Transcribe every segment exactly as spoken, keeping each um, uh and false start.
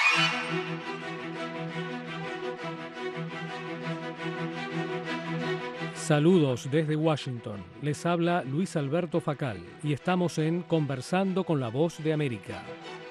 Saludos desde Washington. Les habla Luis Alberto Facal y estamos en Conversando con la Voz de América.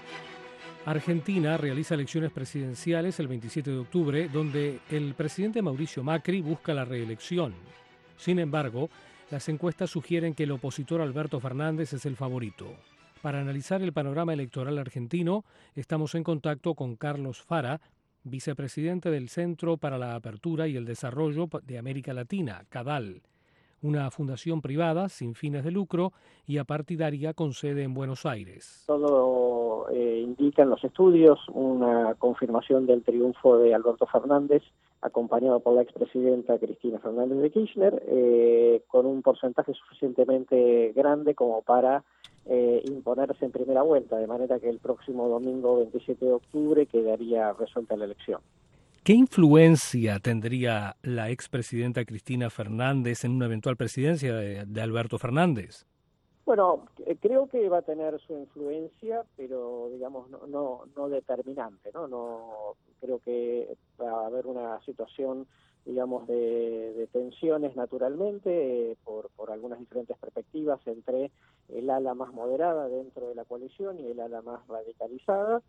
Argentina realiza elecciones presidenciales el veintisiete de octubre, donde el presidente Mauricio Macri busca la reelección. Sin embargo, las encuestas sugieren que el opositor Alberto Fernández es el favorito. Para analizar el panorama electoral argentino, estamos en contacto con Carlos Fara, vicepresidente del Centro para la Apertura y el Desarrollo de América Latina, CADAL, una fundación privada sin fines de lucro y apartidaria con sede en Buenos Aires. Todo eh, indica en los estudios una confirmación del triunfo de Alberto Fernández, acompañado por la expresidenta Cristina Fernández de Kirchner, eh, con un porcentaje suficientemente grande como para eh, imponerse en primera vuelta, de manera que el próximo domingo veintisiete de octubre quedaría resuelta la elección. ¿Qué influencia tendría la expresidenta Cristina Fernández en una eventual presidencia de, de Alberto Fernández? Bueno, creo que va a tener su influencia, pero digamos no no, no determinante, ¿no? No creo que va a haber una situación, digamos, de, de tensiones naturalmente eh, por por algunas diferentes perspectivas entre el ala más moderada dentro de la coalición y el ala más radicalizada.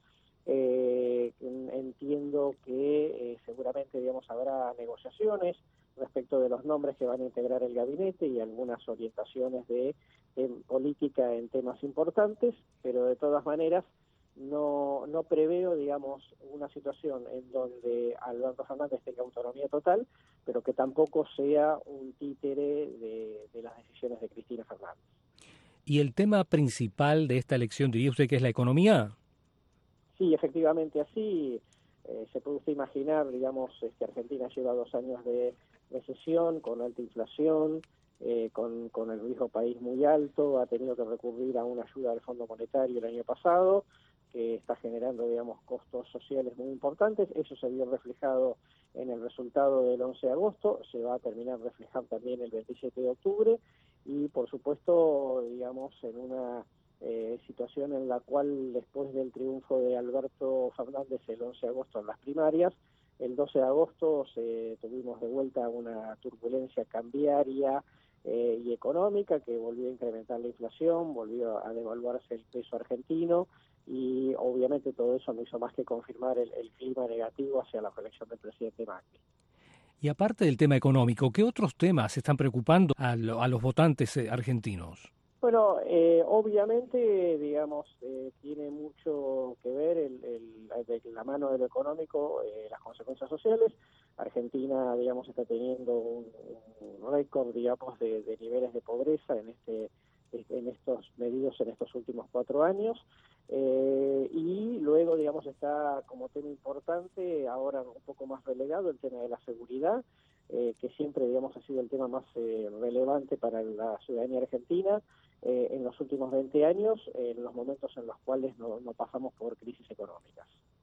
Eh, entiendo que eh, seguramente, digamos, habrá negociaciones respecto de los nombres que van a integrar el gabinete y algunas orientaciones de, de política en temas importantes, pero de todas maneras no no preveo, digamos, una situación en donde Alberto Fernández tenga autonomía total, pero que tampoco sea un títere de, de las decisiones de Cristina Fernández. ¿Y el tema principal de esta elección, diría usted que es la economía? Sí, efectivamente así. Eh, se puede usted imaginar, digamos, que Argentina lleva dos años de recesión, con alta inflación, eh, con, con el riesgo país muy alto, ha tenido que recurrir a una ayuda del Fondo Monetario el año pasado, que está generando, digamos, costos sociales muy importantes. Eso se vio reflejado en el resultado del once de agosto, se va a terminar reflejar también el veintisiete de octubre y, por supuesto, digamos, en una Eh, situación en la cual después del triunfo de Alberto Fernández el once de agosto en las primarias, el doce de agosto se, tuvimos de vuelta una turbulencia cambiaria eh, y económica que volvió a incrementar la inflación, volvió a devaluarse el peso argentino y obviamente todo eso no hizo más que confirmar el, el clima negativo hacia la reelección del presidente Macri. Y aparte del tema económico, ¿qué otros temas están preocupando a, lo, a los votantes argentinos? Bueno, eh, obviamente, digamos, eh, tiene mucho que ver el, el, de la mano de lo económico, eh, las consecuencias sociales. Argentina, digamos, está teniendo un, un récord, digamos, de, de niveles de pobreza en este en estos medidos en estos últimos cuatro años. Eh, y luego, digamos, está como tema importante, ahora un poco más relegado, el tema de la seguridad, eh, que siempre, digamos, ha sido el tema más eh, relevante para la ciudadanía argentina eh, en los últimos veinte años, eh, en los momentos en los cuales no, no pasamos por crisis económicas.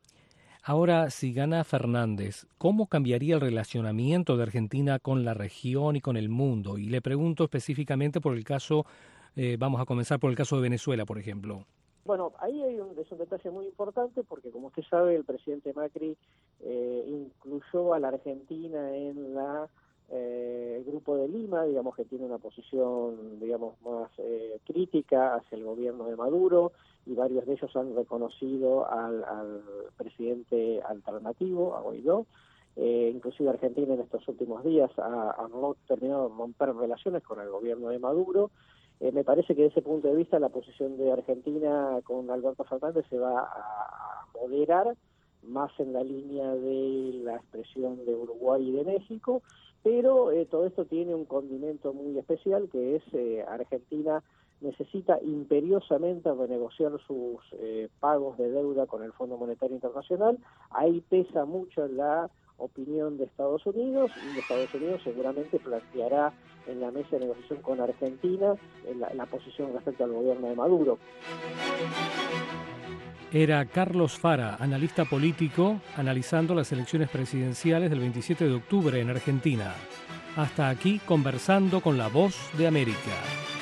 Ahora, si gana Fernández, ¿cómo cambiaría el relacionamiento de Argentina con la región y con el mundo? Y le pregunto específicamente por el caso, eh, vamos a comenzar por el caso de Venezuela, por ejemplo. Bueno, ahí hay un, es un detalle muy importante porque, como usted sabe, el presidente Macri eh, incluyó a la Argentina en la eh, el Grupo de Lima, digamos que tiene una posición, digamos, más eh, crítica hacia el gobierno de Maduro, y varios de ellos han reconocido al, al presidente alternativo, a Guaidó. Eh, inclusive Argentina en estos últimos días ha, ha terminado de romper relaciones con el gobierno de Maduro. Eh, me parece que desde ese punto de vista la posición de Argentina con Alberto Fernández se va a moderar, más en la línea de la expresión de Uruguay y de México, pero eh, todo esto tiene un condimento muy especial, que es eh, Argentina necesita imperiosamente renegociar sus eh, pagos de deuda con el Fondo Monetario Internacional. Ahí pesa mucho la opinión de Estados Unidos, y Estados Unidos seguramente planteará en la mesa de negociación con Argentina la, la posición respecto al gobierno de Maduro. Era Carlos Fara, analista político, analizando las elecciones presidenciales del veintisiete de octubre en Argentina. Hasta aquí, Conversando con la Voz de América.